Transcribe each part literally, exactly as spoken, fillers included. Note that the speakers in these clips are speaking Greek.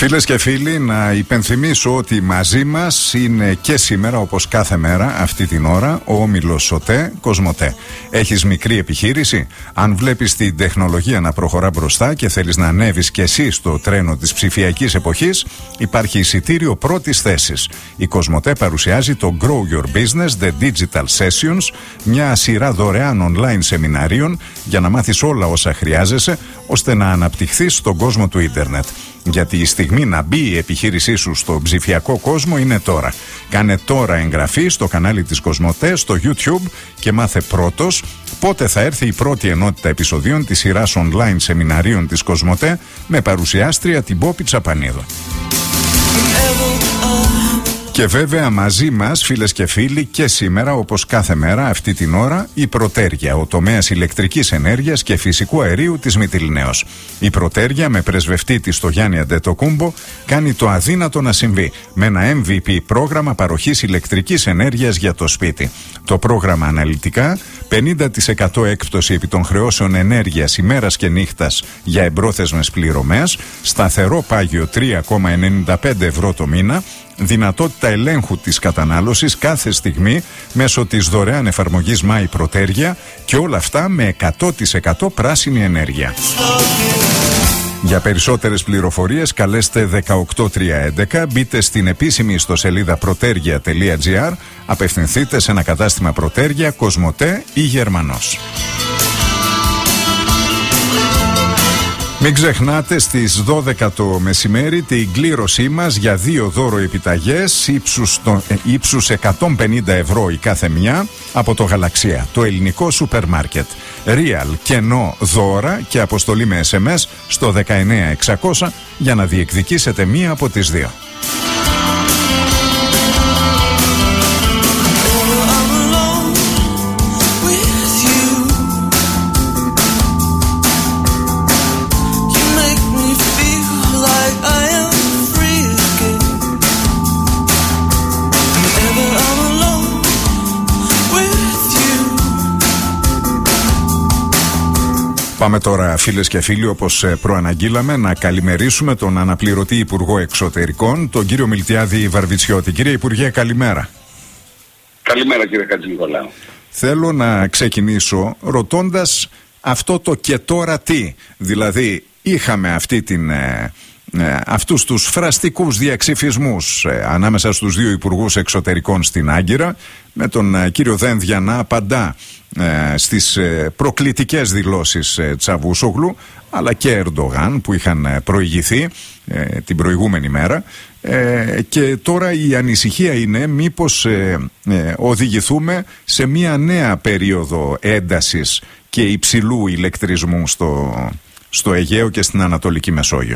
Φίλες και φίλοι, να υπενθυμίσω ότι μαζί μας είναι και σήμερα, όπως κάθε μέρα αυτή την ώρα, ο όμιλος ΣΟΤΕ Κοσμοτέ. Έχεις μικρή επιχείρηση? Αν βλέπεις την τεχνολογία να προχωρά μπροστά και θέλεις να ανέβεις και εσύ στο τρένο της ψηφιακής εποχής, υπάρχει εισιτήριο πρώτης θέσης. Η Κοσμοτέ παρουσιάζει το Grow Your Business The Digital Sessions, μια σειρά δωρεάν online σεμιναρίων για να μάθεις όλα όσα χρειάζεσαι ώστε να αναπτυχθείς στον κόσμο του ίντερνετ. Γιατί η στιγμή να μπει η επιχείρησή σου στο ψηφιακό κόσμο είναι τώρα. Κάνε τώρα εγγραφή στο κανάλι της Κοσμοτέ στο YouTube και μάθε πρώτος πότε θα έρθει η πρώτη ενότητα επεισοδίων της σειράς online σεμιναρίων της Κοσμοτέ με παρουσιάστρια την Πόπη Τσαπανίδου. Και βέβαια μαζί μας, φίλες και φίλοι, και σήμερα όπως κάθε μέρα αυτή την ώρα η Πρωτέργεια, ο τομέας ηλεκτρικής ενέργειας και φυσικού αερίου της Μυτιληναίος. Η Πρωτέργεια με πρεσβευτή της το Γιάννη Αντετοκούμπο κάνει το αδύνατο να συμβεί με ένα εμ βι πι πρόγραμμα παροχής ηλεκτρικής ενέργειας για το σπίτι. Το πρόγραμμα αναλυτικά πενήντα τοις εκατό έκπτωση επί των χρεώσεων ενέργειας ημέρας και νύχτας για εμπρόθεσμες πληρωμές, σταθερό πάγιο τρία κόμμα ενενήντα πέντε ευρώ το μήνα, δυνατότητα ελέγχου της κατανάλωσης κάθε στιγμή μέσω της δωρεάν εφαρμογής My Πρωτέργεια και όλα αυτά με εκατό τοις εκατό πράσινη ενέργεια. Για περισσότερες πληροφορίες καλέστε δεκαοκτώ τριακόσια έντεκα, μπείτε στην επίσημη ιστοσελίδα πρωτέργεια τελεία τζι άρ, απευθυνθείτε σε ένα κατάστημα Πρωτέργεια, Κοσμοτέ ή Γερμανός. Μην ξεχνάτε στις δώδεκα το μεσημέρι την κλήρωσή μας για δύο δώρο επιταγές ύψους, το, ε, ύψους εκατόν πενήντα ευρώ η κάθε μια από το Γαλαξία, το ελληνικό σούπερ μάρκετ. Real, κενό, δώρα και αποστολή με ες εμ ες στο δεκαεννέα εξακόσια για να διεκδικήσετε μία από τις δύο. Πάμε τώρα, φίλες και φίλοι, όπως προαναγγείλαμε, να καλημερίσουμε τον αναπληρωτή Υπουργό Εξωτερικών, τον κύριο Μιλτιάδη Βαρβιτσιώτη. Κύριε Υπουργέ, καλημέρα. Καλημέρα, κύριε Χατζηνικολάου. Θέλω να ξεκινήσω ρωτώντας αυτό το «και τώρα τι». Δηλαδή, είχαμε αυτή την... Ε, ε, αυτούς τους φραστικούς διαξυφισμούς ε, ανάμεσα στους δύο υπουργούς εξωτερικών στην Άγκυρα, με τον ε, κύριο Δένδια να απαντά ε, στις ε, προκλητικές δηλώσεις ε, Τσαβούσογλου, αλλά και Ερντογάν που είχαν ε, προηγηθεί ε, την προηγούμενη μέρα, ε, και τώρα η ανησυχία είναι μήπως ε, ε, οδηγηθούμε σε μια νέα περίοδο έντασης και υψηλού ηλεκτρισμού στο, στο Αιγαίο και στην Ανατολική Μεσόγειο.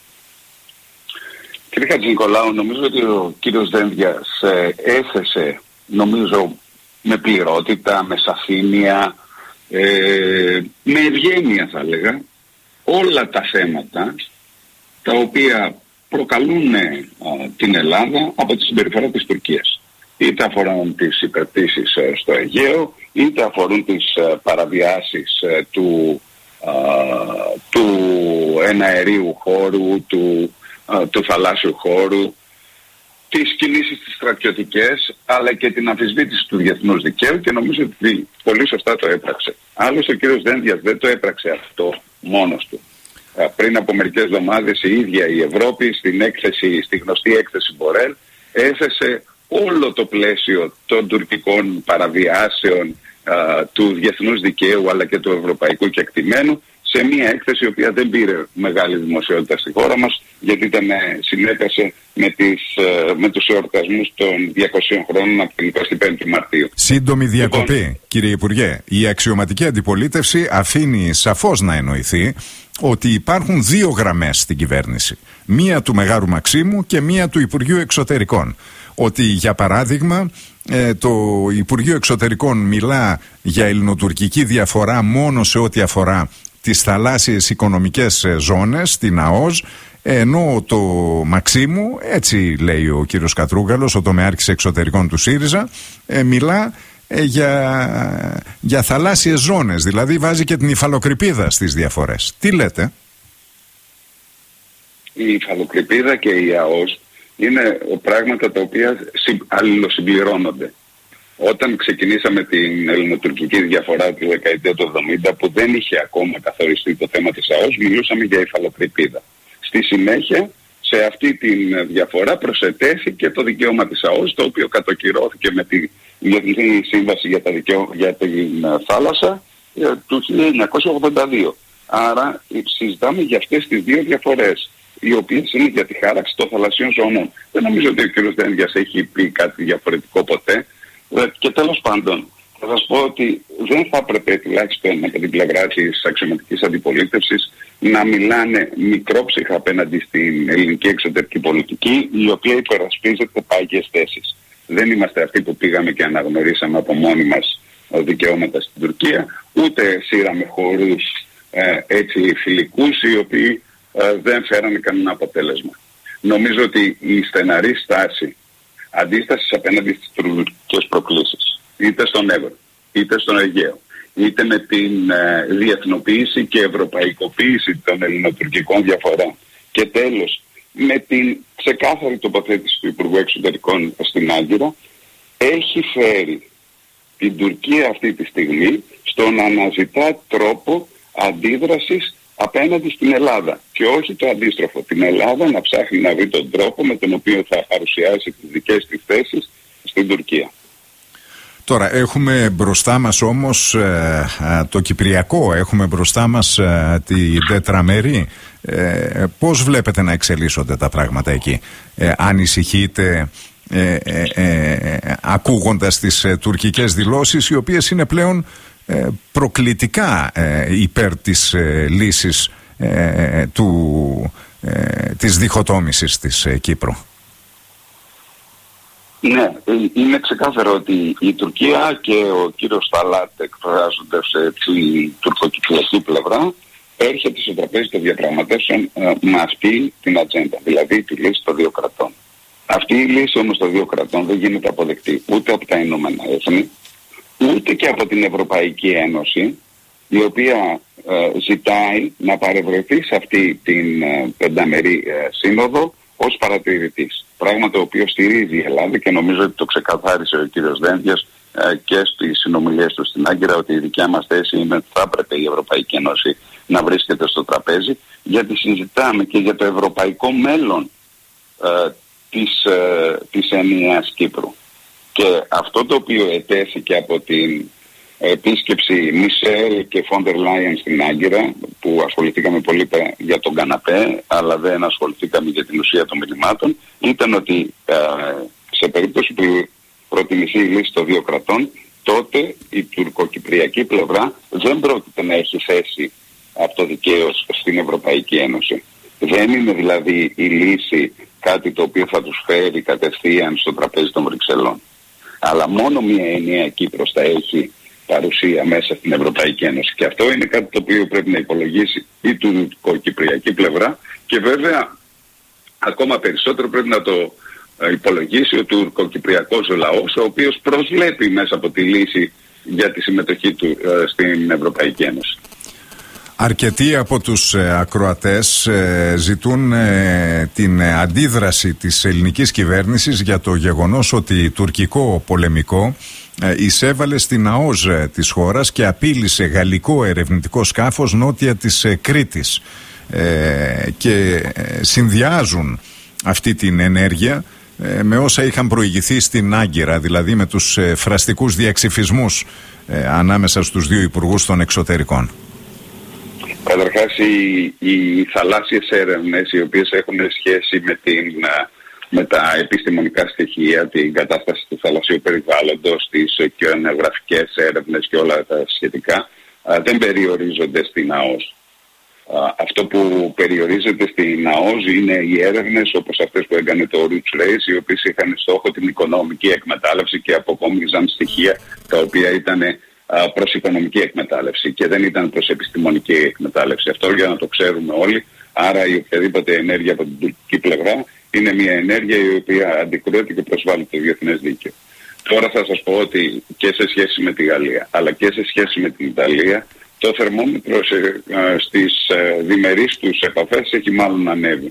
Κύριε Χατζηνικολάου, νομίζω ότι ο κύριος Δένδιας ε, έθεσε, νομίζω με πληρότητα, με σαφήνεια, ε, με ευγένεια θα έλεγα, όλα τα θέματα τα οποία προκαλούν ε, την Ελλάδα από τη συμπεριφορά της Τουρκίας. Είτε αφορούν τις υπερπτήσεις ε, στο Αιγαίο, είτε αφορούν τις ε, παραβιάσεις ε, του, ε, του εναερίου χώρου, του του θαλάσσιου χώρου, τις κινήσεις τις στρατιωτικές, αλλά και την αμφισβήτηση του διεθνούς δικαίου, και νομίζω ότι πολύ σωστά το έπραξε. Άλλωστε ο κύριος Δένδιας δεν το έπραξε αυτό μόνος του. Πριν από μερικές εβδομάδες η ίδια η Ευρώπη στην έκθεση, στη γνωστή έκθεση Μπορέλ, έθεσε όλο το πλαίσιο των τουρκικών παραβιάσεων α, του διεθνούς δικαίου αλλά και του ευρωπαϊκού κεκτημένου σε μια έκθεση η οποία δεν πήρε μεγάλη δημοσιότητα στη χώρα μας, γιατί ήταν, συνέτασε με, τις, με τους εορτασμούς των διακοσίων χρόνων από την εικοστή πέμπτη Μαρτίου. Σύντομη διακοπή, λοιπόν, κύριε Υπουργέ. Η αξιωματική αντιπολίτευση αφήνει σαφώς να εννοηθεί ότι υπάρχουν δύο γραμμές στην κυβέρνηση. Μία του Μεγάρου Μαξίμου και μία του Υπουργείου Εξωτερικών. Ότι για παράδειγμα ε, το Υπουργείο Εξωτερικών μιλά για ελληνοτουρκική διαφορά μόνο σε ό,τι αφορά τις θαλάσσιες οικονομικές ζώνες, την ΑΟΖ, ενώ το Μαξίμου, έτσι λέει ο κύριος Κατρούγκαλος, ο τομεάρχης εξωτερικών του ΣΥΡΙΖΑ, ε, μιλά ε, για, για θαλάσσιες ζώνες, δηλαδή βάζει και την υφαλοκρηπίδα στις διαφορές. Τι λέτε? η υφαλοκρηπίδα και η ΑΟΣ είναι πράγματα τα οποία αλληλοσυμπληρώνονται. Όταν ξεκινήσαμε την ελληνοτουρκική διαφορά τη δεκαετία του εβδομήντα, που δεν είχε ακόμα καθοριστεί το θέμα της ΑΟΣ, μιλούσαμε για υφαλοκρηπίδα. Στη συνέχεια, σε αυτή τη διαφορά προσετέθηκε το δικαίωμα της ΑΟΣ, το οποίο κατοκυρώθηκε με τη Διεθνή Σύμβαση για, τα δικαιώ... για την θάλασσα του χίλια εννιακόσια ογδόντα δύο. Άρα συζητάμε για αυτές τις δύο διαφορές, οι οποίες είναι για τη χάραξη των θαλασσίων ζώνων. Δεν νομίζω ότι ο κ. Δένδιας έχει πει κάτι διαφορετικό ποτέ. Και τέλος πάντων, θα σας πω ότι δεν θα έπρεπε τουλάχιστον από την πλευρά της αξιωματικής αντιπολίτευσης να μιλάνε μικρόψυχα απέναντι στην ελληνική εξωτερική πολιτική, η οποία υπερασπίζεται πάγιες θέσεις. Δεν είμαστε αυτοί που πήγαμε και αναγνωρίσαμε από μόνοι μας δικαιώματα στην Τουρκία, ούτε σύραμε χώρους ε, έτσι φιλικούς, οι οποίοι ε, δεν φέρανε κανένα αποτέλεσμα. Νομίζω ότι η στεναρή στάση αντίστασης απέναντι στις τουρκικές προκλήσεις, είτε στον Εύρο, είτε στον Αιγαίο, είτε με την ε, διεθνοποίηση και ευρωπαϊκοποίηση των ελληνοτουρκικών διαφορών, και τέλος με την ξεκάθαρη τοποθέτηση του Υπουργού Εξωτερικών στην Άγκυρα, έχει φέρει την Τουρκία αυτή τη στιγμή στο να αναζητά τρόπο αντίδρασης απέναντι στην Ελλάδα, και όχι το αντίστροφο, την Ελλάδα να ψάχνει να βρει τον τρόπο με τον οποίο θα παρουσιάσει τις δικές της θέσεις στην Τουρκία. Τώρα έχουμε μπροστά μας όμως ε, το Κυπριακό, έχουμε μπροστά μας ε, την τετραμερή. Ε, πώς βλέπετε να εξελίσσονται τα πράγματα εκεί? Ε, ανησυχείτε ε, ε, ε, ακούγοντας τις ε, τουρκικές δηλώσεις, οι οποίες είναι πλέον ε, προκλητικά ε, υπέρ της ε, λύσης ε, του, ε, της διχοτόμησης της ε, Κύπρου? Ναι, είναι ξεκάθαρο ότι η Τουρκία και ο κύριος Ταλάτ, εκφράζοντας την τουρκοκυπριακή πλευρά, έρχεται στο τραπέζι των διαπραγματεύσεων ε, με αυτή την ατζέντα, δηλαδή τη λύση των δύο κρατών. Αυτή η λύση όμως των δύο κρατών δεν γίνεται αποδεκτή ούτε από τα Ηνωμένα Έθνη, ούτε και από την Ευρωπαϊκή Ένωση, η οποία ε, ζητάει να παρευρεθεί σε αυτή την ε, πενταμερή ε, σύνοδο ως παρατηρητής. Πράγμα το οποίο στηρίζει η Ελλάδα, και νομίζω ότι το ξεκαθάρισε ο κύριος Δένδιας ε, και στις συνομιλίες του στην Άγκυρα, ότι η δικιά μας θέση είναι ότι θα έπρεπε η Ευρωπαϊκή Ένωση να βρίσκεται στο τραπέζι, γιατί συζητάμε και για το ευρωπαϊκό μέλλον ε, της, ε, της ενιαίας Κύπρου. Και αυτό το οποίο ετέθηκε από την επίσκεψη Μισελ και Φόντερ Λάιεν στην Άγκυρα, που ασχοληθήκαμε πολύ για τον καναπέ, αλλά δεν ασχοληθήκαμε για την ουσία των μηνυμάτων, ήταν ότι ε, σε περίπτωση που προτιμηθεί η λύση των δύο κρατών, τότε η τουρκοκυπριακή πλευρά δεν πρόκειται να έχει θέση από το δικαίως στην Ευρωπαϊκή Ένωση. Δεν είναι δηλαδή η λύση κάτι το οποίο θα τους φέρει κατευθείαν στο τραπέζι των Βρυξελών. Αλλά μόνο μια ενιαία Κύπρος θα έχει παρουσία μέσα στην Ευρωπαϊκή Ένωση. Και αυτό είναι κάτι το οποίο πρέπει να υπολογίσει η τουρκοκυπριακή πλευρά, και βέβαια ακόμα περισσότερο πρέπει να το υπολογίσει ο τουρκοκυπριακός λαός, ο οποίος προσβλέπει μέσα από τη λύση για τη συμμετοχή του ε, στην Ευρωπαϊκή Ένωση. Αρκετοί από τους ε, ακροατές ε, ζητούν ε, την αντίδραση της ελληνικής κυβέρνησης για το γεγονός ότι τουρκικό πολεμικό ε, εισέβαλε στην ΑΟΖ ε, της χώρας και απείλησε γαλλικό ερευνητικό σκάφος νότια της ε, Κρήτης, ε, και ε, συνδυάζουν αυτή την ενέργεια ε, με όσα είχαν προηγηθεί στην Άγκυρα, δηλαδή με τους ε, φραστικούς διαξυφισμούς ε, ανάμεσα στους δύο υπουργούς των εξωτερικών. Καταρχάς, οι, οι θαλάσσιες έρευνες, οι οποίες έχουν σχέση με, την, με τα επιστημονικά στοιχεία, την κατάσταση του θαλασσίου περιβάλλοντος, τις ωκεανογραφικές έρευνες και όλα τα σχετικά, δεν περιορίζονται στην ΑΟΣ. Αυτό που περιορίζεται στην ΑΟΣ είναι οι έρευνες όπως αυτές που έκανε το Roots Race, οι οποίες είχαν στόχο την οικονομική εκμετάλλευση και αποκόμιζαν στοιχεία τα οποία ήταν προς οικονομική εκμετάλλευση και δεν ήταν προς επιστημονική εκμετάλλευση. Αυτό για να το ξέρουμε όλοι. Άρα η οποιαδήποτε ενέργεια από την τουρκική πλευρά είναι μια ενέργεια η οποία αντικρούεται και προσβάλλει το διεθνές δίκαιο. Τώρα θα σας πω ότι και σε σχέση με τη Γαλλία αλλά και σε σχέση με την Ιταλία, το θερμόμετρο σε, στις διμερείς τους επαφές έχει μάλλον ανέβει.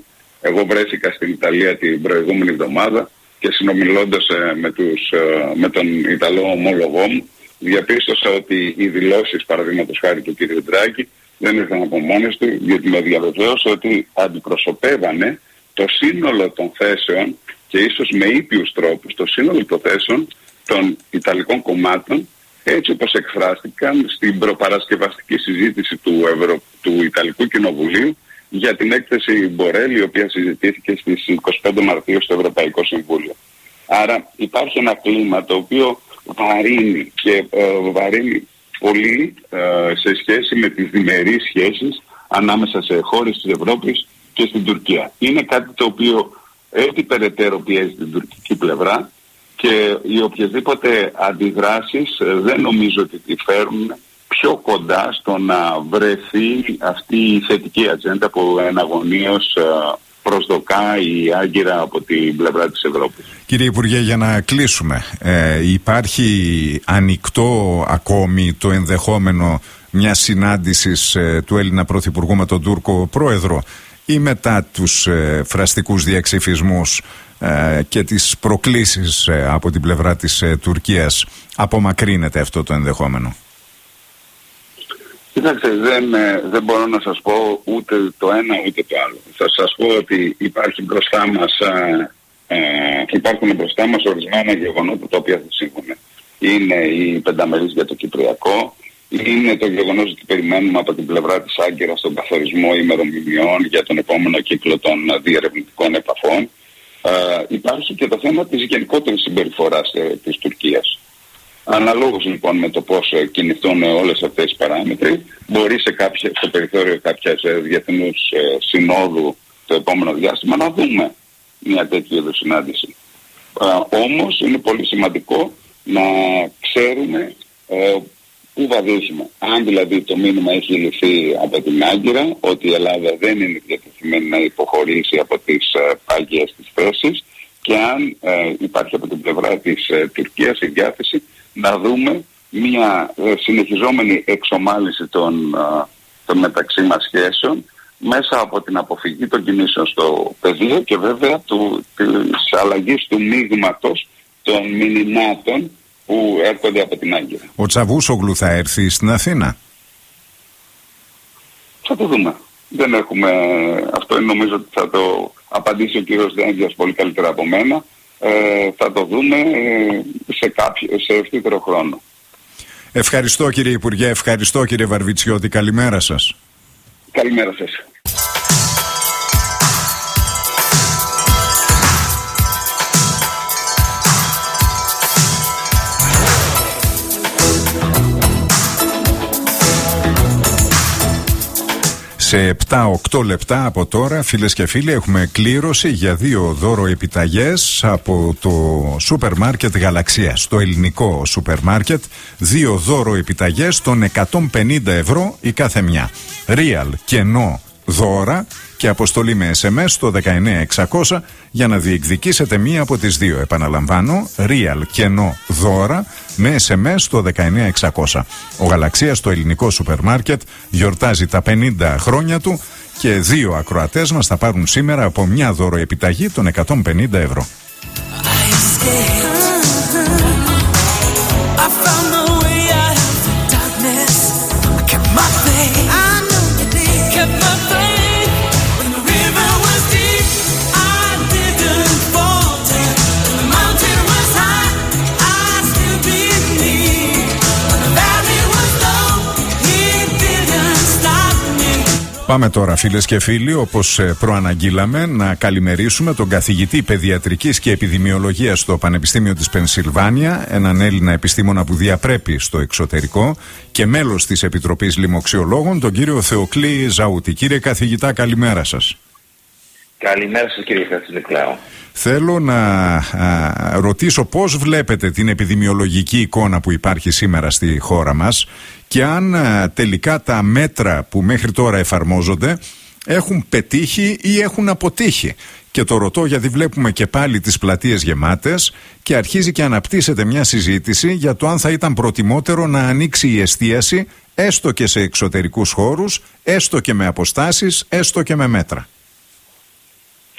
Εγώ βρέθηκα στην Ιταλία την προηγούμενη εβδομάδα και συνομιλώντας ε, με, τους, ε, με τον Ιταλό ομόλογό μου, διαπίστωσα ότι οι δηλώσεις, παραδείγματος χάρη του κ. Ντράγκη, δεν ήρθαν από μόνες του, γιατί με διαβεβαίωσε ότι αντιπροσωπεύανε το σύνολο των θέσεων και ίσως με ήπιους τρόπους το σύνολο των θέσεων των Ιταλικών κομμάτων, έτσι όπως εκφράστηκαν στην προπαρασκευαστική συζήτηση του, Ευρω... του Ιταλικού Κοινοβουλίου για την έκθεση Μπορέλ, η οποία συζητήθηκε στις είκοσι πέντε Μαρτίου στο Ευρωπαϊκό Συμβούλιο. Άρα υπάρχει ένα κλίμα το οποίο βαρύνει και ε, βαρύνει πολύ ε, σε σχέση με τις διμερείς σχέσεις ανάμεσα σε χώρες της Ευρώπης και στην Τουρκία. Είναι κάτι το οποίο έτσι περαιτέρω πιέζει την τουρκική πλευρά και οι οποιασδήποτε αντιδράσεις ε, δεν νομίζω ότι τη φέρουν πιο κοντά στο να βρεθεί αυτή η θετική ατζέντα που εναγωνίως ε, προσδοκά η Άγκυρα από την πλευρά της Ευρώπης. Κύριε Υπουργέ, για να κλείσουμε, ε, υπάρχει ανοιχτό ακόμη το ενδεχόμενο μιας συνάντησης ε, του Έλληνα Πρωθυπουργού με τον Τούρκο Πρόεδρο, ή μετά τους ε, φραστικούς διαξυφισμούς ε, και τις προκλήσεις ε, από την πλευρά της ε, Τουρκίας απομακρύνεται αυτό το ενδεχόμενο? Κοιτάξτε, δεν, ε, δεν μπορώ να σας πω ούτε το ένα ούτε το άλλο. Θα σας πω ότι υπάρχει μπροστά μας, ε, ε, υπάρχουν μπροστά μας ορισμένα γεγονότα τα οποία θα σύμφωνα. Είναι η πενταμερής για το Κυπριακό, είναι το γεγονός ότι περιμένουμε από την πλευρά της Άγκυρας τον καθορισμό ημερομηνιών για τον επόμενο κύκλο των διερευνητικών επαφών. Ε, υπάρχει και το θέμα της γενικότερης συμπεριφοράς ε, της Τουρκίας. Αναλόγως λοιπόν με το πώς ε, κινηθούν όλες αυτές οι παράμετροι, μπορεί σε κάποια, στο περιθώριο κάποιας ε, διεθνούς ε, συνόδου το επόμενο διάστημα να δούμε μια τέτοια είδους συνάντηση. Ε, όμως είναι πολύ σημαντικό να ξέρουμε ε, πού βαδίζουμε. Αν δηλαδή το μήνυμα έχει ληφθεί από την Άγκυρα ότι η Ελλάδα δεν είναι διατεθειμένη να υποχωρήσει από τις ε, πάγιες της θέσεις, και αν ε, υπάρχει από την πλευρά της ε, Τουρκίας η διάθεση να δούμε μια ε, συνεχιζόμενη εξομάλυνση των, ε, των μεταξύ μας σχέσεων μέσα από την αποφυγή των κινήσεων στο πεδίο και βέβαια του, της αλλαγής του μείγματος των μηνυμάτων που έρχονται από την Άγκυρα. Ο Τσαβούσογλου θα έρθει στην Αθήνα? Θα το δούμε. Δεν έχουμε... Αυτό νομίζω ότι θα το απαντήσει ο κύριος Δένδιας πολύ καλύτερα από μένα. Ε, θα το δούμε σε, κάποιο, σε ευθύτερο χρόνο. Ευχαριστώ κύριε Υπουργέ, ευχαριστώ κύριε Βαρβιτσιώτη. Καλημέρα σας. Καλημέρα σας. Σε επτά οκτώ λεπτά από τώρα, φίλες και φίλοι, έχουμε κλήρωση για δύο δώρο επιταγές από το σούπερ μάρκετ Γαλαξίας. Το ελληνικό σούπερ μάρκετ, δύο δώρο επιταγές των εκατόν πενήντα ευρώ η κάθε μια. Real κενό δώρα και αποστολή με ες εμ ες στο δεκαεννιά εξακόσια για να διεκδικήσετε μία από τις δύο. Επαναλαμβάνω, Real κενό δώρα με ες εμ ες στο δεκαεννιά εξακόσια. Ο Γαλαξίας, το ελληνικό σούπερ μάρκετ, γιορτάζει τα πενήντα χρόνια του και δύο ακροατές μας θα πάρουν σήμερα από μια δώρο επιταγή των εκατόν πενήντα ευρώ. Πάμε τώρα, φίλες και φίλοι, όπως προαναγγείλαμε, να καλημερίσουμε τον καθηγητή Παιδιατρικής και Επιδημιολογίας στο Πανεπιστήμιο της Πενσιλβάνια, έναν Έλληνα επιστήμονα που διαπρέπει στο εξωτερικό και μέλος της Επιτροπής Λοιμοξιολόγων, τον κύριο Θεοκλή Ζαούτη. Κύριε καθηγητά, καλημέρα σας. Καλημέρα σας κύριε Χατζηνικλάου. Θέλω να α, ρωτήσω πώς βλέπετε την επιδημιολογική εικόνα που υπάρχει σήμερα στη χώρα μας και αν α, τελικά τα μέτρα που μέχρι τώρα εφαρμόζονται έχουν πετύχει ή έχουν αποτύχει. Και το ρωτώ γιατί βλέπουμε και πάλι τις πλατείες γεμάτες και αρχίζει και αναπτύσσεται μια συζήτηση για το αν θα ήταν προτιμότερο να ανοίξει η εστίαση έστω και σε εξωτερικούς χώρους, έστω και με αποστάσεις, έστω και με μέτρα.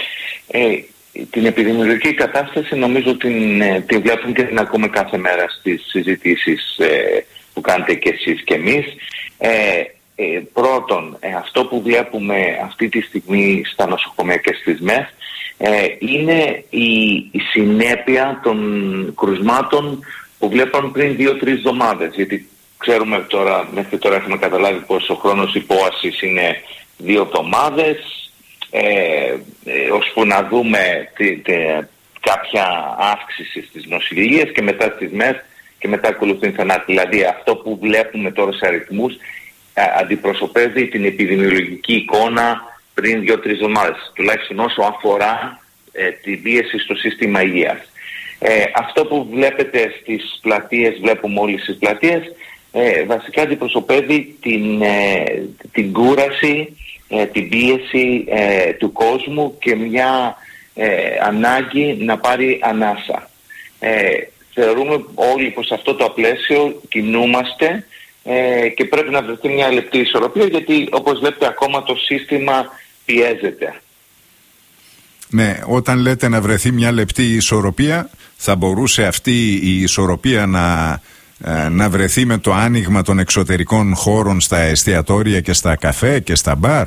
Ε, την επιδημιολογική κατάσταση νομίζω την, την βλέπουμε και την ακούμε κάθε μέρα στις συζητήσεις ε, που κάνετε και εσείς και εμείς. Ε, ε, πρώτον, ε, αυτό που βλέπουμε αυτή τη στιγμή στα νοσοκομεία και στις ΜΕΘ ε, είναι η, η συνέπεια των κρουσμάτων που βλέπαμε πριν δύο-τρεις εβδομάδες. Γιατί ξέρουμε τώρα, μέχρι τώρα έχουμε καταλάβει πως ο χρόνος υπόασης είναι δύο εβδομάδες, ε, ε, ώσπου να δούμε τη, τη, κάποια αύξηση στις νοσηλίες και μετά στις ΜΕΘ και μετά ακολουθεί θανάτη. Δηλαδή αυτό που βλέπουμε τώρα σε αριθμούς α, αντιπροσωπεύει την επιδημιολογική εικόνα πριν δύο-τρεις εβδομάδες, τουλάχιστον όσο αφορά ε, την πίεση στο σύστημα υγείας. Ε, αυτό που βλέπετε στις πλατείες, βλέπουμε όλες τις πλατείες, ε, βασικά αντιπροσωπεύει την, ε, την κούραση, ε, την πίεση ε, του κόσμου και μια ε, ανάγκη να πάρει ανάσα. Ε, θεωρούμε όλοι πως σε αυτό το πλαίσιο κινούμαστε ε, και πρέπει να βρεθεί μια λεπτή ισορροπία, γιατί όπως βλέπετε ακόμα το σύστημα πιέζεται. Ναι, όταν λέτε να βρεθεί μια λεπτή ισορροπία, θα μπορούσε αυτή η ισορροπία να, να βρεθεί με το άνοιγμα των εξωτερικών χώρων στα εστιατόρια και στα καφέ και στα μπαρ?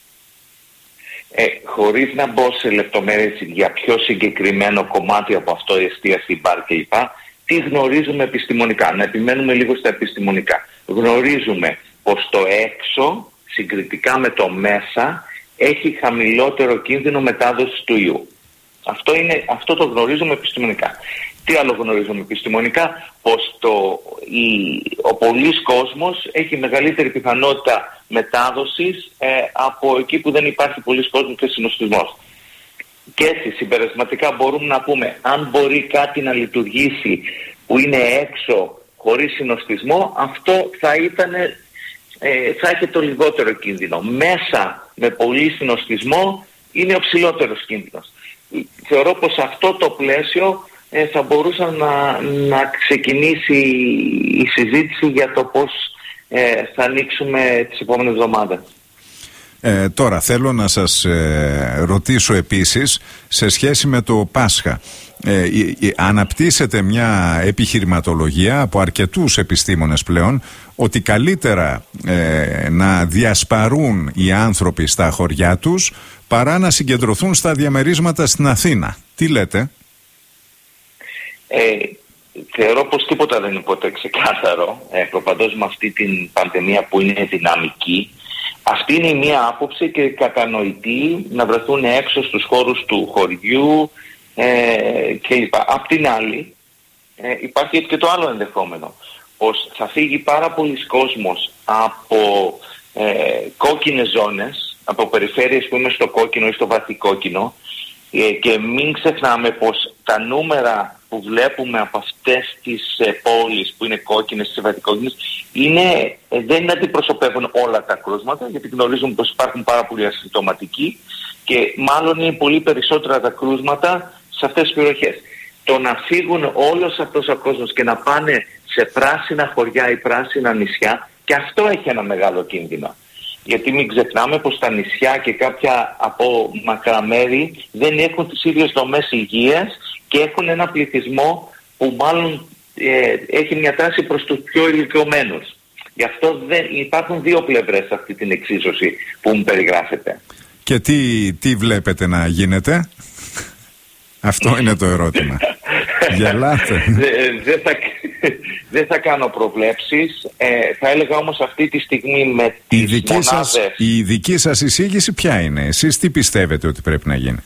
Ε, χωρίς να μπω σε λεπτομέρειες για πιο συγκεκριμένο κομμάτι από αυτό, εστίαση, μπαρ κλπ. Τι γνωρίζουμε επιστημονικά? Να επιμένουμε λίγο στα επιστημονικά. Γνωρίζουμε πως το έξω συγκριτικά με το μέσα έχει χαμηλότερο κίνδυνο μετάδοσης του ιού. Αυτό, είναι, αυτό το γνωρίζουμε επιστημονικά. Τι άλλο γνωρίζουμε επιστημονικά? Πως το, η, ο πολύς κόσμος έχει μεγαλύτερη πιθανότητα μετάδοσης ε, από εκεί που δεν υπάρχει πολύς κόσμος και συνοστισμός. Και έτσι συμπερασματικά μπορούμε να πούμε, αν μπορεί κάτι να λειτουργήσει που είναι έξω χωρίς συνοστισμό, αυτό θα ήταν... Ε, θα έχει το λιγότερο κίνδυνο. Μέσα με πολύ συνοστισμό είναι ο ψηλότερος κίνδυνος. Θεωρώ πως αυτό το πλαίσιο ε, θα μπορούσε να, να ξεκινήσει η συζήτηση για το πώς ε, θα ανοίξουμε τις επόμενες εβδομάδες. Ε, τώρα θέλω να σας ε, ρωτήσω επίσης σε σχέση με το Πάσχα. Ε, αναπτύσσεται μια επιχειρηματολογία από αρκετούς επιστήμονες πλέον ότι καλύτερα ε, να διασπαρούν οι άνθρωποι στα χωριά τους παρά να συγκεντρωθούν στα διαμερίσματα στην Αθήνα. Τι λέτε? Ε, θεωρώ πως τίποτα δεν είναι ποτέ ξεκάθαρο, ε, προπαντός με αυτή την πανδημία που είναι δυναμική. Αυτή είναι μια άποψη και κατανοητή να βρεθούν έξω στους χώρους του χωριού ε, κλπ. Απ' την άλλη ε, υπάρχει και το άλλο ενδεχόμενο, πως θα φύγει πάρα πολλοί κόσμος από ε, κόκκινες ζώνες, από περιφέρειες που είναι στο κόκκινο ή στο βαθύ κόκκινο, ε, και μην ξεχνάμε πως τα νούμερα που βλέπουμε από αυτές τις ε, πόλεις που είναι κόκκινες ή βαθυκόκκινες είναι, ε, δεν αντιπροσωπεύουν όλα τα κρούσματα, γιατί γνωρίζουμε πως υπάρχουν πάρα πολλοί ασυμπτωματικοί και μάλλον είναι πολύ περισσότερα τα κρούσματα σε αυτές τις περιοχές. Το να φύγουν όλος αυτός ο κόσμος και να πάνε σε πράσινα χωριά ή πράσινα νησιά, και αυτό έχει ένα μεγάλο κίνδυνο. Γιατί μην ξεχνάμε πως τα νησιά και κάποια από μακρά μέρη δεν έχουν τις ίδιες δομές υγείας και έχουν ένα πληθυσμό που μάλλον ε, έχει μια τάση προς τους πιο ηλικιωμένους. Γι' αυτό δεν, υπάρχουν δύο πλευρές σε αυτή την εξίσωση που μου περιγράφεται. Και τι, τι βλέπετε να γίνεται? Αυτό είναι το ερώτημα. Γελάτε. Δεν θα, δε θα κάνω προβλέψεις. Ε, θα έλεγα όμως αυτή τη στιγμή με τις η δική μονάδες... σας, η δική σας εισήγηση ποια είναι? Εσείς τι πιστεύετε ότι πρέπει να γίνει?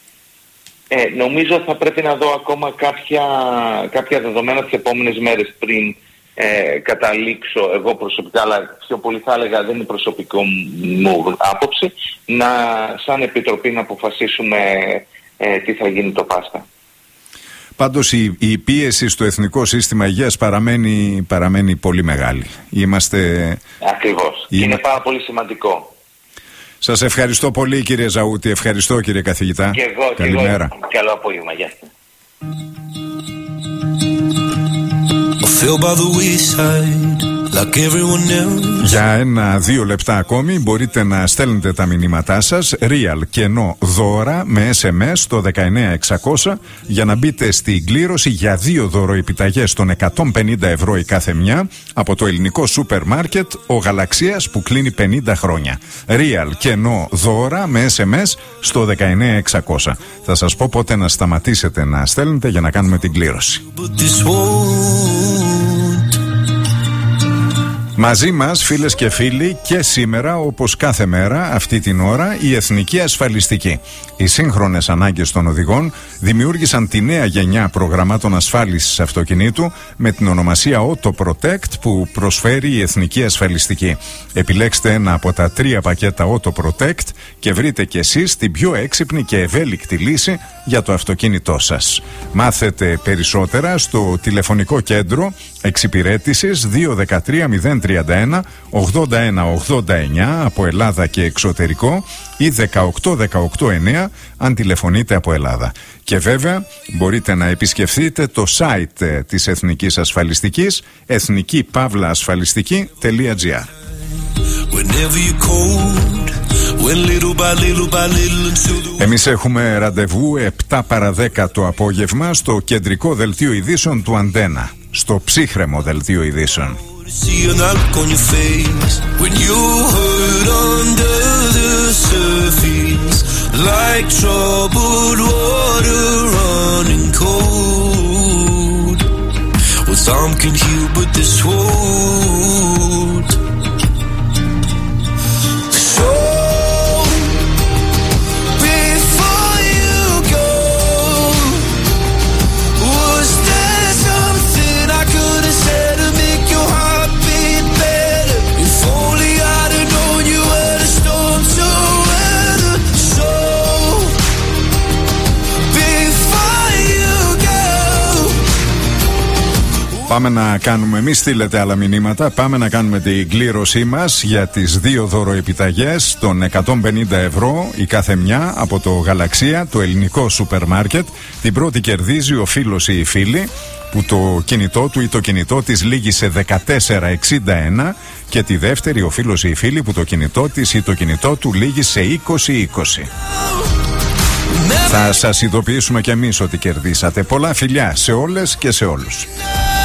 Ε, νομίζω θα πρέπει να δω ακόμα κάποια, κάποια δεδομένα τις επόμενες μέρες πριν ε, καταλήξω εγώ προσωπικά, αλλά πιο πολύ θα έλεγα δεν είναι προσωπικό μου άποψη, να σαν Επιτροπή να αποφασίσουμε ε, τι θα γίνει το Πάσχα. Πάντως η, η πίεση στο Εθνικό Σύστημα Υγείας παραμένει, παραμένει πολύ μεγάλη. Είμαστε... Ακριβώς. Είναι... είναι πάρα πολύ σημαντικό. Σας ευχαριστώ πολύ κύριε Ζαούτη. Ευχαριστώ κύριε καθηγητά. Και εγώ. Καλημέρα. Και εγώ. Καλό απόγευμα. Γεια σας. Filled by the wayside, Για ένα-δύο λεπτά ακόμη μπορείτε να στέλνετε τα μηνύματά σας, real κενό δώρα με ες εμ ες στο δεκαεννιά εξακόσια για να μπείτε στην κλήρωση για δύο δωροεπιταγές των εκατόν πενήντα ευρώ η κάθε μια από το ελληνικό σούπερ μάρκετ ο Γαλαξίας που κλείνει πενήντα χρόνια. Real κενό δώρα με ες εμ ες στο δεκαεννιά εξακόσια. Θα σας πω πότε να σταματήσετε να στέλνετε για να κάνουμε την κλήρωση. Μαζί μας, φίλες και φίλοι, και σήμερα, όπως κάθε μέρα, αυτή την ώρα, η Εθνική Ασφαλιστική. Οι σύγχρονες ανάγκες των οδηγών δημιούργησαν τη νέα γενιά προγραμμάτων ασφάλισης αυτοκινήτου με την ονομασία Auto Protect που προσφέρει η Εθνική Ασφαλιστική. Επιλέξτε ένα από τα τρία πακέτα Auto Protect και βρείτε κι εσείς την πιο έξυπνη και ευέλικτη λύση για το αυτοκίνητό σας. Μάθετε περισσότερα στο τηλεφωνικό κέντρο εξυπηρέτησης δύο ένα τρία μηδέν τρία ένα ογδόντα ένα ογδόντα εννιά από Ελλάδα και εξωτερικό ή δεκαοκτώ δεκαοκτώ εννιά αν τηλεφωνείτε από Ελλάδα. Και βέβαια μπορείτε να επισκεφθείτε το site της Εθνικής Ασφαλιστικής εθνική παύλα ασφαλιστική τελεία τζι άρ. Εμείς έχουμε ραντεβού επτά παρά δέκα το απόγευμα στο κεντρικό δελτίο ειδήσεων του Αντένα, στο ψύχρεμο δελτίο ειδήσεων. Πάμε να κάνουμε, μη στείλετε άλλα μηνύματα, πάμε να κάνουμε την κλήρωσή μας για τις δύο δωροεπιταγές των εκατόν πενήντα ευρώ η κάθε μια από το Γαλαξία, το ελληνικό σούπερ μάρκετ. Την πρώτη κερδίζει ο φίλος ή η φίλη που το κινητό του ή το κινητό της λήγει σε δεκατέσσερα εξήντα ένα και τη δεύτερη ο φίλος ή η φίλη που το κινητό της ή το κινητό του λήγει σε είκοσι είκοσι. Θα σας ειδοποιήσουμε κι εμείς ότι κερδίσατε. Πολλά φιλιά σε όλες και σε όλους.